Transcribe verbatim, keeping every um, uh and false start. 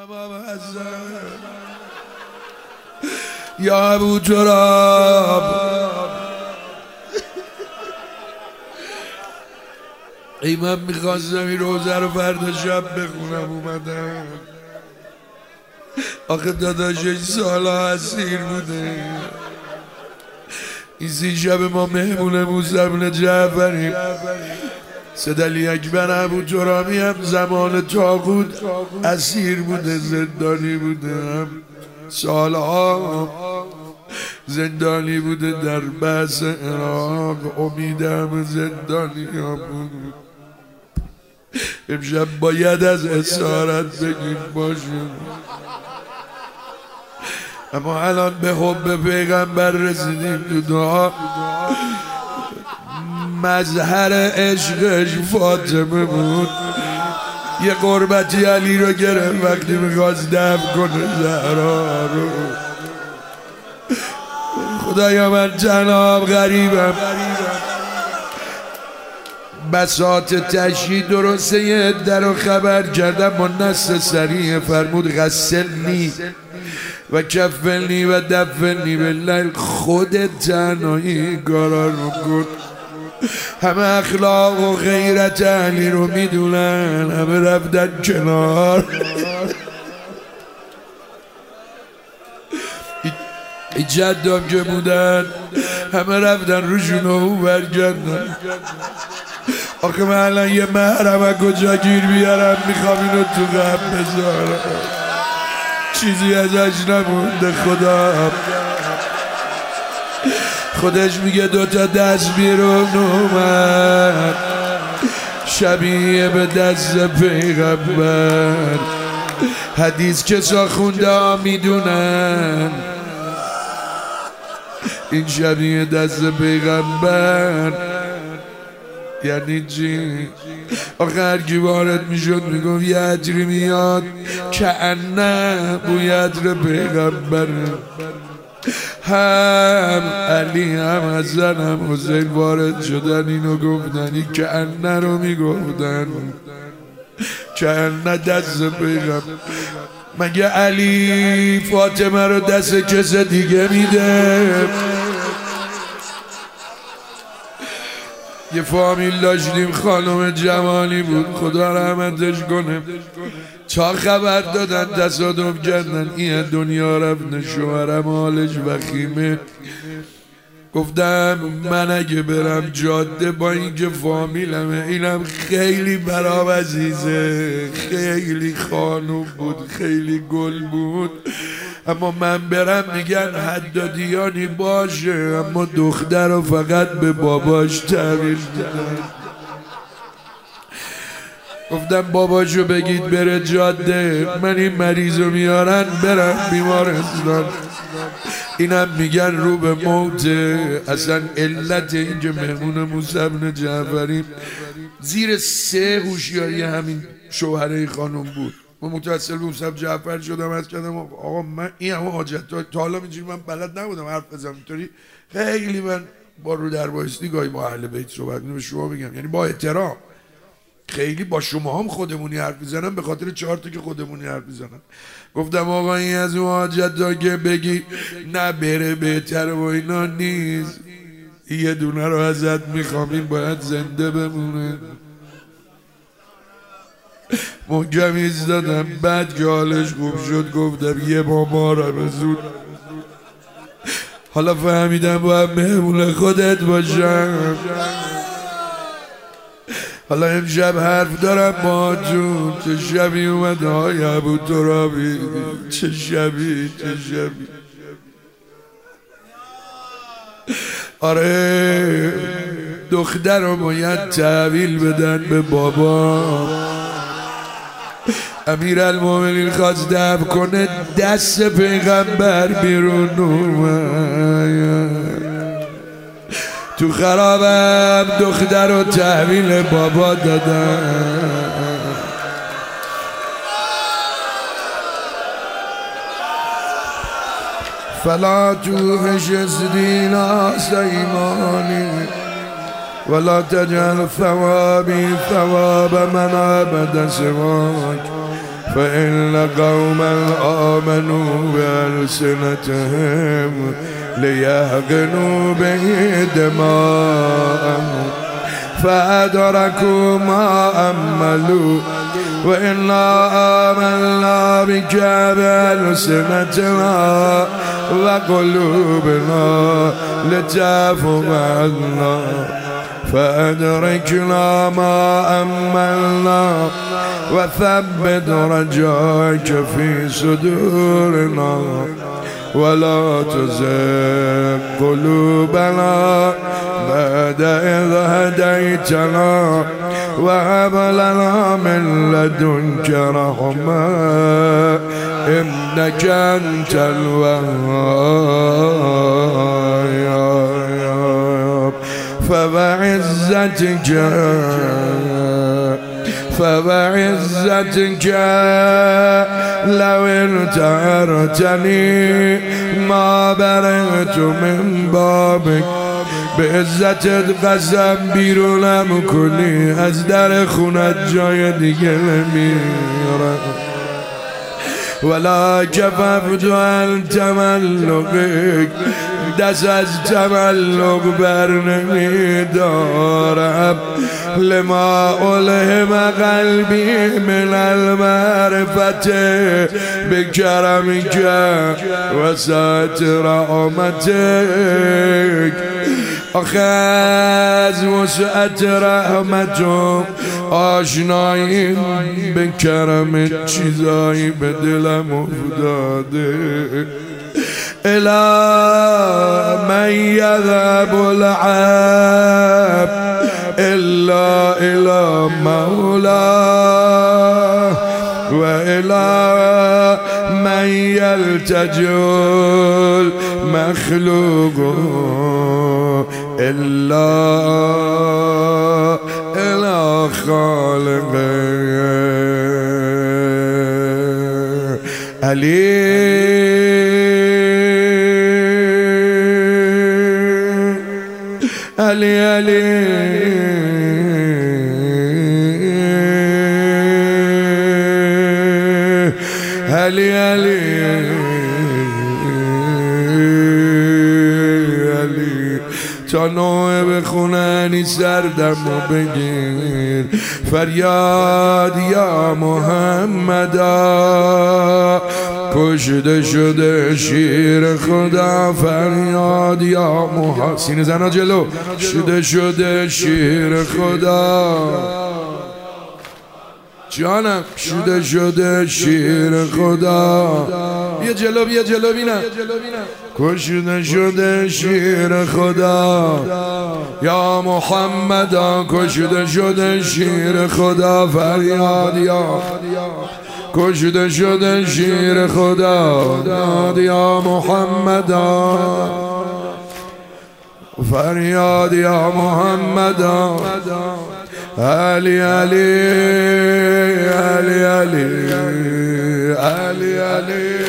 یا ابو تراب ای من میخواستم این روزه رو فردا شب بخونم اومدم. آخه داداشش سالا اسیر بوده. این سی شب ما مهمون موسی بن جعفریم. سید علی اکبر ابو ترابی هم زمان طاغوت اسیر بوده، زندانی بوده، هم سالها زندانی بوده در بحث عراق. امیدم زندانی ها بود. امشب باید از اسارت بگیم باشیم، اما الان به حب پیغمبر رسیدیم. تو دعا مظهر عشقش فاطمه بود. یه قربتی علی رو گرفت وقتی میخواست دفع کنه زهرا رو. خدایا من جناب غریبم، بساط تشییع درسته یه در رو خبر کردم با نصر سریع فرمود غسلنی و کفلنی و دفلنی باللیل. خودت تنهایی کارا رو کن. همه اخلاق و غیرت علی رو میدونن، همه رفتن کنار. ای جدام که بودن همه رفتن روشون رو برگردن. آخه من الان یه محرم کجا گیر بیارم، میخوام اینو تو قبل بذارم. چیزی ازش نمونده. خدا خودش میگه دوتا دست بیرون اومد شبیه به دست پیغمبر. حدیث کسا خونده ها میدونن این شبیه دست پیغمبر یعنی چی؟ آخه هرکی وارد میشد میگفت یه عطری میاد که انه بوی عطر پیغمبر. هم علی هم حسن هم حسین وارد شدن اینو گفتن، این که انه رو میگفتن که انه دست پیغمبر. مگه علی فاطمه رو دست کس دیگه میده؟ یه فامیل داشتیم خانم جمالی بود خدا رحمتش کنه. چا خبر دادن تصادف کردن این دنیا رفت، شوهرم حالش وخیمه. گفتم من اگه برم جاده با اینکه فامیلمه، اینم خیلی برام عزیزه، خیلی خانوم بود، خیلی گل بود، اما من برم میگن حدادیانی باشه، اما دختر رو فقط به باباش تحویل میدن. گفتم باباشو بگید بره جاده، من این مریض رو میارن برم بیمارستان، اینم میگن رو به موته. اصلا علت این که مهمون موسی بن جعفری زیر سه هوشیاری همین شوهره خانم بود. من متوسل به موسی بن جعفر شدم، از کردم آقا من این همه حاجت تا حالا اینجوری من بلد نبودم حرف بزنم اینطوری. خیلی من با رو در بایستی گاهی با اهل بیت صحبت می‌کنم، به شما بگم یعنی با احترام، خیلی با شما هم خودمونی حرف میزنم به خاطر چهار تا که خودمونی حرف میزنم. گفتم آقا این از اون حاجت ها که بگی نه بره بهتر و اینا نیست، یه دونه رو ازت میخوام، این باید زنده بمونه. محکم ایستادم. بعد که حالش خوب شد گفتم یه بابا را بزود، حالا فهمیدم باید مهمون خودت باشم. حالا امشب حرف دارم با جون، چه شبی اومد های ابو ترابی، چه شبی چه شبی. آره دختر رو باید تحویل بدن به بابا. امیر المومنین خواست دفع کنه، دست پیغمبر بیرون اومد. تو خرابم دختر رو تحویل بابا دادن. فلا توحش دينا سيماني ولا تجعل ثوابي ثواب من عبد سواك فإن قوما آمنوا بألسنتهم ليهقنوا به دماءهم فأدركوا ما أملوا وإنا آمنا بك بألسنتنا وقلوبنا لتفهم عنا فأدركنا ما أملنا وثبت رجاك في صدورنا ولا تزغ قلوبنا بعد إذ هديتنا وهب لنا من لدنك رحمة إنك أنت الوهاب فبعزتك فبعزتك لو انتهرتني ما برئت من بابك بعزتت قسم بیرونم کنی از در خونت جای دیگه نمیرم ولا کففت عن تملقک دست از تملق بر نمیدارم لما ألهم قلبی من المعرفت بکرمک وسعت رحمتک آخه از وسعت رحمتم آشنایی به کرمت چیزایی به دلم افتاده الی من یذهب العبد الا الی مولاه و الی من یلتجئ المخلوق الا الى خالقه علی علی علی علی علی تا نوه بخوننی سردم و بگیر فریاد یا محمدا کشته شده شیر خدا فریاد یا محمد سینه زنا جلو کشته شده شیر خدا جانم کشته شده شیر خدا بیا جلو بیا جلو بینم کشته شده شیر خدا یا محمد کشته شده شیر خدا فریاد یا کشته شده شیر خدا یا محمد فریاد یا محمد علی علی علی علی علی علی